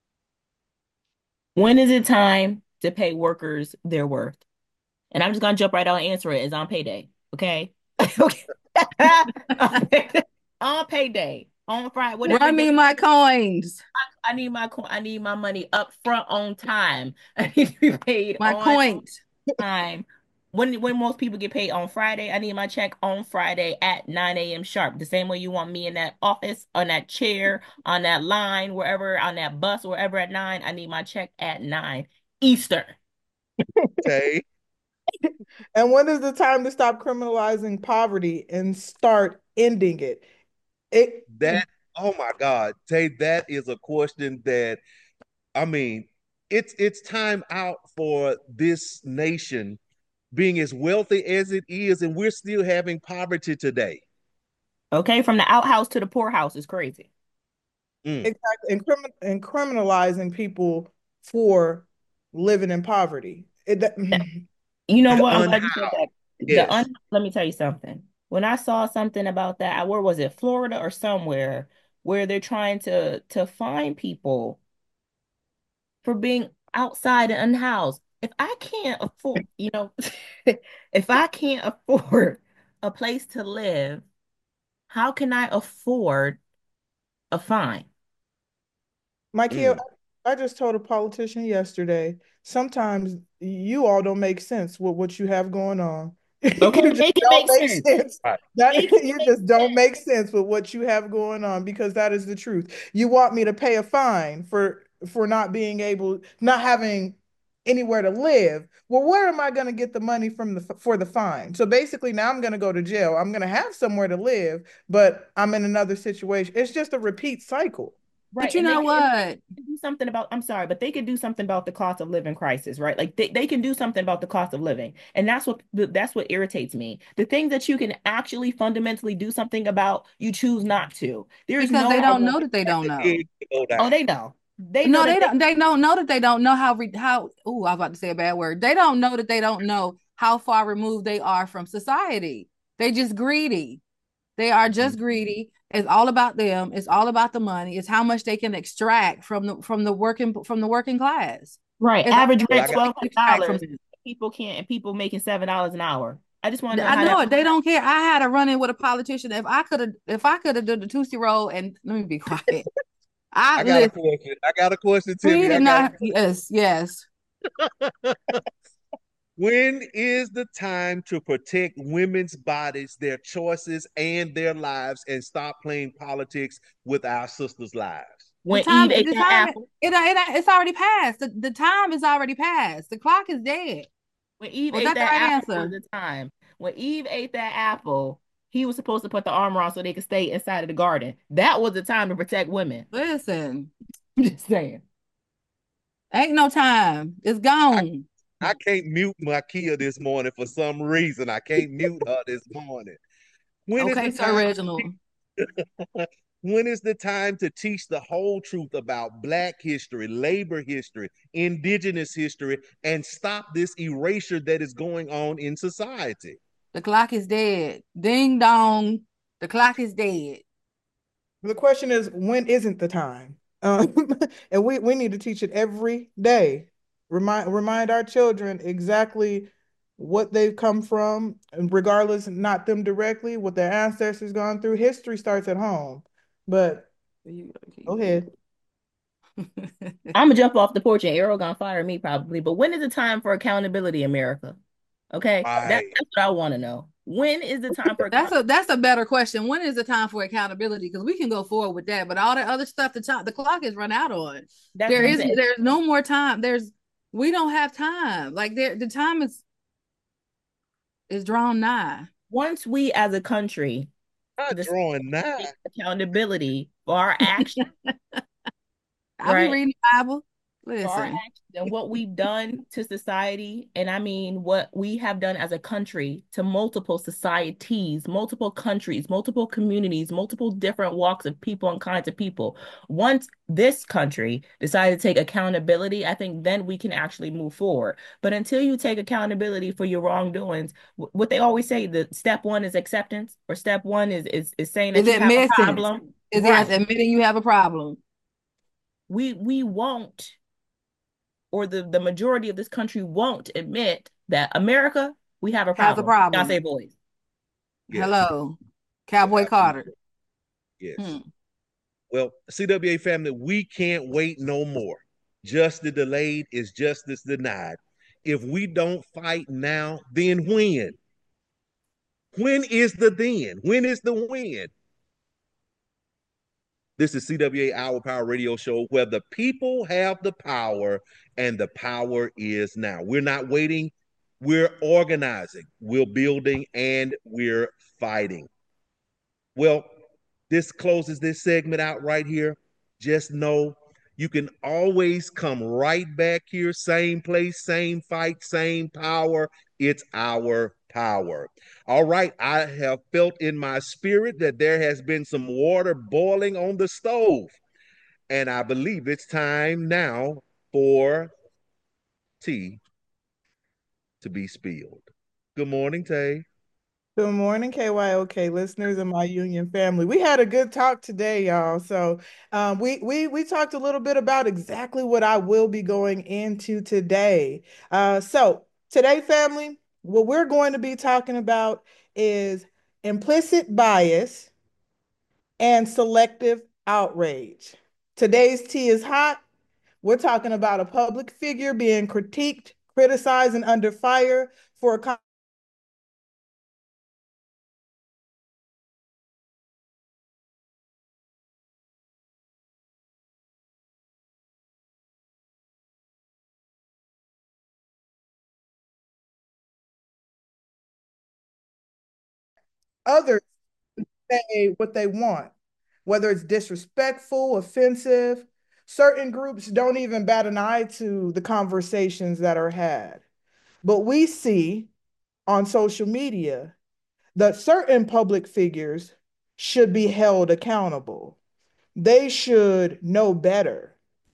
When is it time to pay workers their worth? And I'm just gonna jump right out and answer it. It's on payday. Okay. Okay. on payday, on payday, on Friday, whatever run day. me my coins. I need my co- I need my money up front on time. I need to be paid My on coins. time. When when most people get paid on Friday, I need my check on Friday at nine a m sharp. The same way you want me in that office, on that chair, on that line, wherever, on that bus, wherever at nine, I need my check at nine Eastern. Tay, And when is the time to stop criminalizing poverty and start ending it? It that, oh my God, Tay, that is a question that I mean, it's it's time out for this nation being as wealthy as it is, and we're still having poverty today. Okay, from the outhouse to the poorhouse is crazy. Mm. exactly and, crimin and criminalizing people for living in poverty. It, that, You know The what? I'm glad you said unhoused, that. The yes. un Let me tell you something. When I saw something about that, where was it? Florida or somewhere where they're trying to to find people for being outside and unhoused. If I can't afford, you know, if I can't afford a place to live, how can I afford a fine? Mikey, Mm. I just told a politician yesterday, sometimes you all don't make sense with what you have going on. Okay, You just make it don't make make sense. sense. Right. That Make it you make just don't sense. make sense with what you have going on because that is the truth. You want me to pay a fine for for not being able, not having anywhere to live. Well, where am I going to get the money from the for the fine? So basically, now I'm going to go to jail. I'm going to have somewhere to live, but I'm in another situation. It's just a repeat cycle. But Right. you And they know can what? do something about, I'm sorry, but they can do something about the cost of living crisis, right? Like they, they can do something about the cost of living. And that's what that's what irritates me. The things that you can actually fundamentally do something about, you choose not to. There is Because no they I don't want know that they like don't the know. egg to go Oh, down. they know. They know No, that they they, don't. They don't know that they don't know how re- how. Oh, I was about to say a bad word. They don't know that they don't know how far removed they are from society. They just greedy. They are just greedy. It's all about them. It's all about the money. It's how much they can extract from the from the working from the working class. right, It's average Well, rent I got twelve hundred extract from dollars. them. People can't, and people making seven dollars an hour. I just want to know I how that. know it. They don't care. I had a run in with a politician. If I could have, if I could have done the Tootsie Roll, and let me be quiet. I I got a listen. question. I got a question, We Timmy. I did got a not. Yes, yes. When is the time to protect women's bodies, their choices, and their lives, and stop playing politics with our sisters' lives? The When time, Eve ate the that time, it, apple, it, it's already passed. The, the time is already passed. The clock is dead. when Eve Was ate that the that right apple was answer? the time. When Eve ate that apple, he was supposed to put the armor on so they could stay inside of the garden. That was the time to protect women. Listen, I'm just saying. Ain't no time. It's gone. I can't mute my Kia this morning for some reason. I can't mute her this morning. When is the Okay, Sir time? Reginald. When is the time to teach the whole truth about Black history, labor history, indigenous history, and stop this erasure that is going on in society? The clock is dead. Ding dong. The clock is dead. The question is, when isn't the time? Um, and we, we need to teach it every day. Remind remind our children exactly what they've come from, and regardless, not them directly, what their ancestors gone through. History starts at home. But go ahead. I'm gonna jump off the porch and Arrow gonna fire me probably. But when is the time for accountability, America? Okay, that, Right. that's what I want to know. When is the time for That's account? a that's a better question. When is the time for accountability? Because we can go forward with that, but all the other stuff, the time, the clock is run out on. That's There what I'm is saying. there's no more time. There's we don't have time. Like there, the time is is drawn nigh. Once we as a country Not decide drawing to take nigh. accountability for our actions, I'll be right? reading the Bible. For our Listen, actions and what we've done to society, and I mean what we have done as a country to multiple societies, multiple countries, multiple communities, multiple different walks of people and kinds of people. Once this country decided to take accountability, I think then we can actually move forward. But until you take accountability for your wrongdoings, what they always say, the step one is acceptance, or step one is is, is saying is that you it have a missing? problem. Is Right. it admitting you have a problem? We we won't, or the, the majority of this country won't admit that America, we have a Has a problem. problem. Beyonce boys. Yes. Hello, Cowboy Carter. Absolutely. Yes. Hmm. Well, C W A family, we can't wait no more. Justice delayed is justice denied. If we don't fight now, then when? When is the then? When is the when? This is C W A Our Power Radio Show, where the people have the power and the power is now. We're not waiting, we're organizing, we're building, and we're fighting. Well, this closes this segment out right here. Just know you can always come right back here, same place, same fight, same power. It's our power. All right, I have felt in my spirit that there has been some water boiling on the stove, and I believe it's time now for tea to be spilled. Good morning, Tay. Good morning, K Y O K listeners and my union family. We had a good talk today, y'all. So um, we we we talked a little bit about exactly what I will be going into today. Uh, so today, family, what we're going to be talking about is implicit bias and selective outrage. Today's tea is hot. We're talking about a public figure being critiqued, criticized, and under fire for a others say what they want, whether it's disrespectful, offensive. Certain groups don't even bat an eye to the conversations that are had. But we see on social media that certain public figures should be held accountable. They should know better.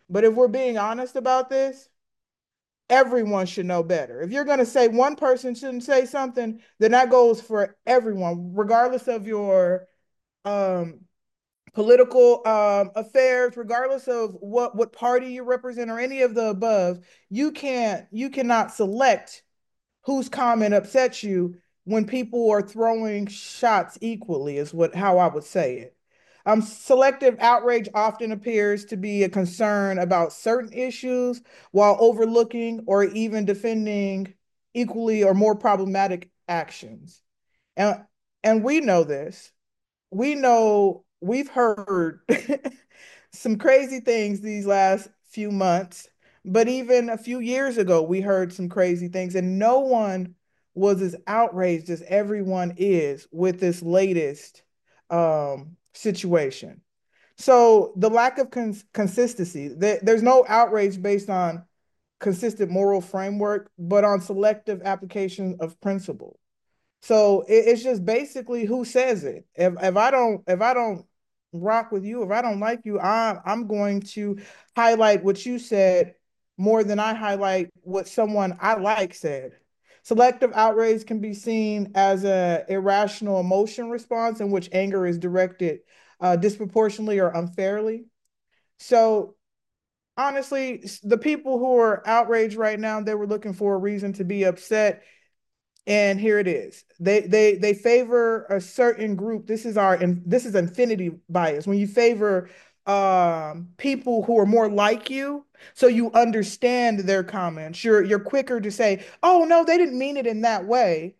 But if we're being honest about this, everyone should know better. If you're going to say one person shouldn't say something, then that goes for everyone, regardless of your um, political um, affairs, regardless of what what party you represent or any of the above. You can't you cannot select whose comment upsets you when people are throwing shots equally, is what how I would say it. Um, selective outrage often appears to be a concern about certain issues while overlooking or even defending equally or more problematic actions. And and we know this. We know we've heard some crazy things these last few months, but even a few years ago, we heard some crazy things, and no one was as outraged as everyone is with this latest um, situation. So the lack of cons- consistency, th- there's no outrage based on consistent moral framework, but on selective application of principle. So it, it's just basically who says it. If if I don't if I don't rock with you, if I don't like you, I'm I'm going to highlight what you said more than I highlight what someone I like said. Selective outrage can be seen as a irrational emotion response in which anger is directed uh, disproportionately or unfairly. So honestly, the people who are outraged right now, they were looking for a reason to be upset, and here it is. They they they favor a certain group. This is our this is infinity bias. When you favor um people who are more like you, so you understand their comments. You're you're quicker to say, "Oh no, they didn't mean it in that way."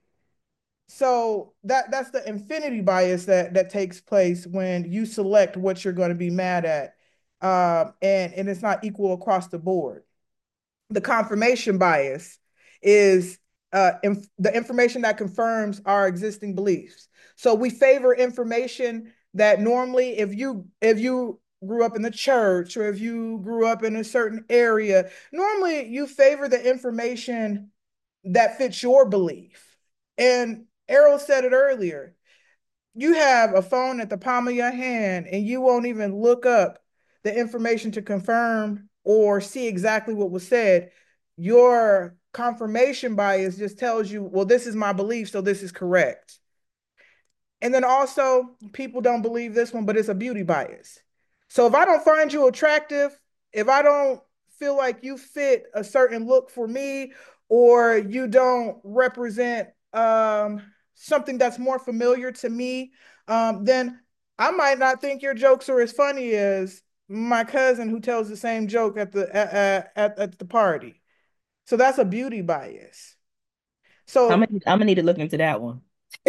So that that's the infinity bias that that takes place when you select what you're going to be mad at. Um, and and it's not equal across the board. The confirmation bias is uh, inf- the information that confirms our existing beliefs. So we favor information that normally, if you if you grew up in the church or if you grew up in a certain area, normally you favor the information that fits your belief. And Errol said it earlier, you have a phone at the palm of your hand and you won't even look up the information to confirm or see exactly what was said. Your confirmation bias just tells you, well, this is my belief, so this is correct. And then also, people don't believe this one, but it's a beauty bias. So if I don't find you attractive, if I don't feel like you fit a certain look for me, or you don't represent um, something that's more familiar to me, um, then I might not think your jokes are as funny as my cousin who tells the same joke at the at, at, at the party. So that's a beauty bias. I'm So gonna, I'm gonna need to look into that one.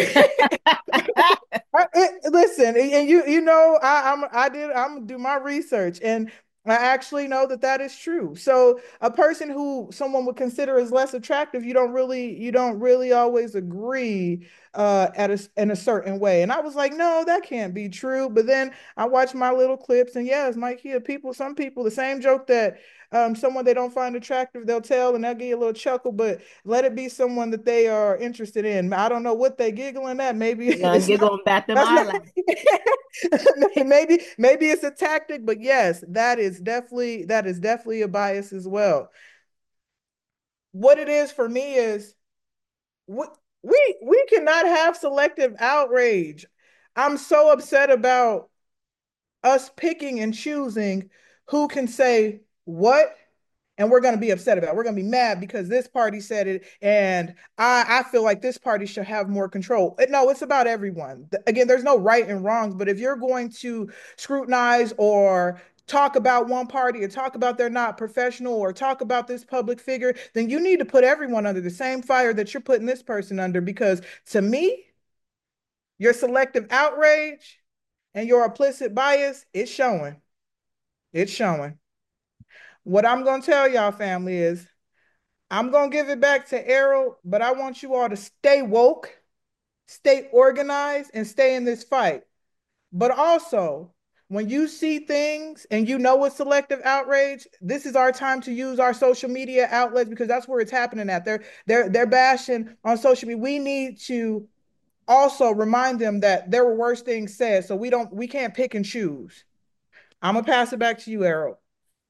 I, it, listen, and you you know I I'm I did I'm gonna do my research, and I actually know that that is true. So a person who someone would consider as less attractive, you don't really you don't really always agree uh at a in a certain way. And I was like, no, that can't be true. But then I watched my little clips, and yes, Mike, here people, some people, the same joke that um someone they don't find attractive, they'll tell and they'll give you a little chuckle, but let it be someone that they are interested in. I don't know what they giggling at. Maybe You're gonna it's not giggle and bat them that's not eyelash. maybe maybe it's a tactic, but yes, that is definitely that is definitely a bias as well. What it is for me is we we, we cannot have selective outrage. I'm so upset about us picking and choosing who can say what, and we're going to be upset about it. We're going to be mad because this party said it, and I, I feel like this party should have more control. No, it's about everyone. Again, there's no right and wrongs, but if you're going to scrutinize or talk about one party or talk about they're not professional or talk about this public figure, then you need to put everyone under the same fire that you're putting this person under, because to me, your selective outrage and your implicit bias is showing. It's showing. What I'm going to tell y'all, family, is I'm going to give it back to Errol, but I want you all to stay woke, stay organized, and stay in this fight. But also, when you see things and you know it's selective outrage, this is our time to use our social media outlets, because that's where it's happening at. They're they're they're bashing on social media. We need to also remind them that there were worse things said, so we don't we can't pick and choose. I'm gonna pass it back to you, Errol.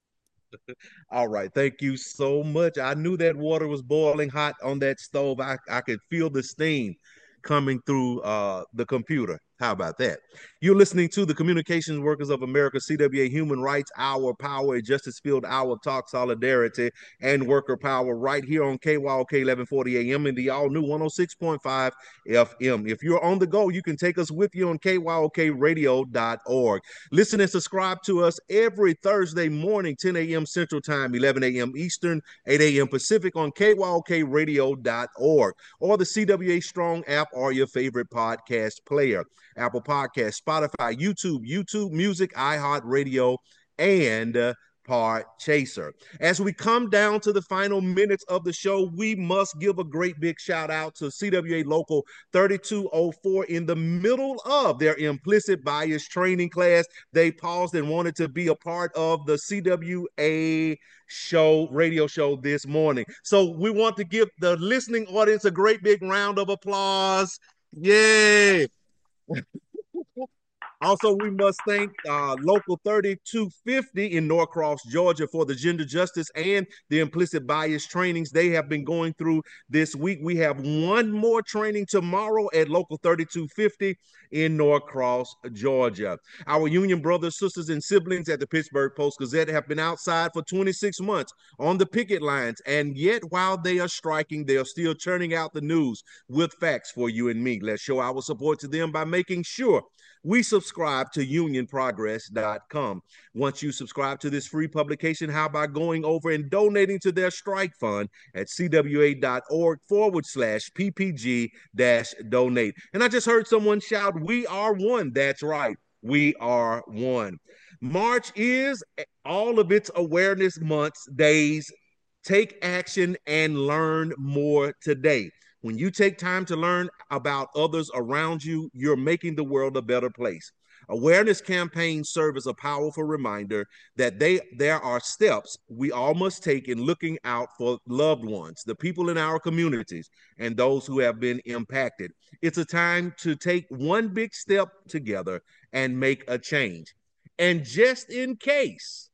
All right. Thank you so much. I knew that water was boiling hot on that stove. I, I could feel the steam coming through uh, the computer. How about that? You're listening to the Communications Workers of America, C W A Human Rights Hour, Power, a Justice Field Hour of Talk, Solidarity, and Worker Power right here on K Y O K eleven forty A M and the all new one oh six point five F M. If you're on the go, you can take us with you on K Y O K radio dot org. Listen and subscribe to us every Thursday morning, ten A M Central Time, eleven A M Eastern, eight A M Pacific on K Y O K radio dot org or the C W A Strong app or your favorite podcast player. Apple Podcasts, Spotify, YouTube, YouTube Music, iHeartRadio, and uh, Podchaser. As we come down to the final minutes of the show, we must give a great big shout out to C W A Local thirty-two oh four in the middle of their implicit bias training class. They paused and wanted to be a part of the C W A show, radio show this morning. So we want to give the listening audience a great big round of applause. Yay! Also, we must thank uh, Local thirty-two fifty in Norcross, Georgia for the gender justice and the implicit bias trainings they have been going through this week. We have one more training tomorrow at Local thirty-two fifty in Norcross, Georgia. Our union brothers, sisters, and siblings at the Pittsburgh Post-Gazette have been outside for twenty-six months on the picket lines, and yet while they are striking, they are still churning out the news with facts for you and me. Let's show our support to them by making sure we subscribe to union progress dot com. Once you subscribe to this free publication, how about going over and donating to their strike fund at C W A dot org forward slash P P G dash donate. And I just heard someone shout, "We are one." That's right. We are one. March is all of its awareness months, days. Take action and learn more today. When you take time to learn about others around you, you're making the world a better place. Awareness campaigns serve as a powerful reminder that they there are steps we all must take in looking out for loved ones, the people in our communities, and those who have been impacted. It's a time to take one big step together and make a change. And just in case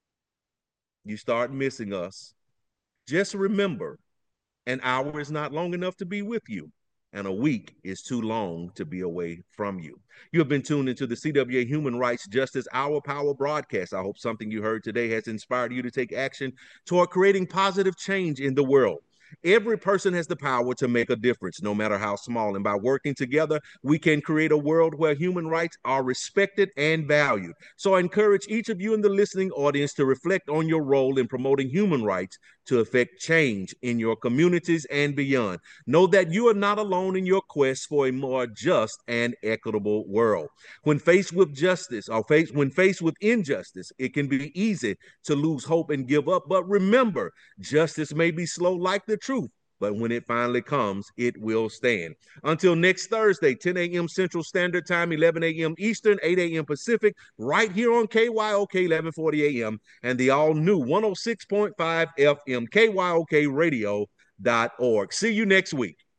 you start missing us, just remember, an hour is not long enough to be with you, and a week is too long to be away from you. You have been tuned into the C W A Human Rights Justice Hour Power broadcast. I hope something you heard today has inspired you to take action toward creating positive change in the world. Every person has the power to make a difference, no matter how small. And by working together, we can create a world where human rights are respected and valued. So I encourage each of you in the listening audience to reflect on your role in promoting human rights to affect change in your communities and beyond. Know that you are not alone in your quest for a more just and equitable world. When faced with justice or face, when faced with injustice, it can be easy to lose hope and give up. But remember, justice may be slow like the truth, but when it finally comes, it will stand. Until next Thursday, ten A M Central Standard Time, eleven A M Eastern, eight A M Pacific, right here on K Y O K eleven forty A M and the all-new one oh six point five F M, K Y O K radio dot org. See you next week.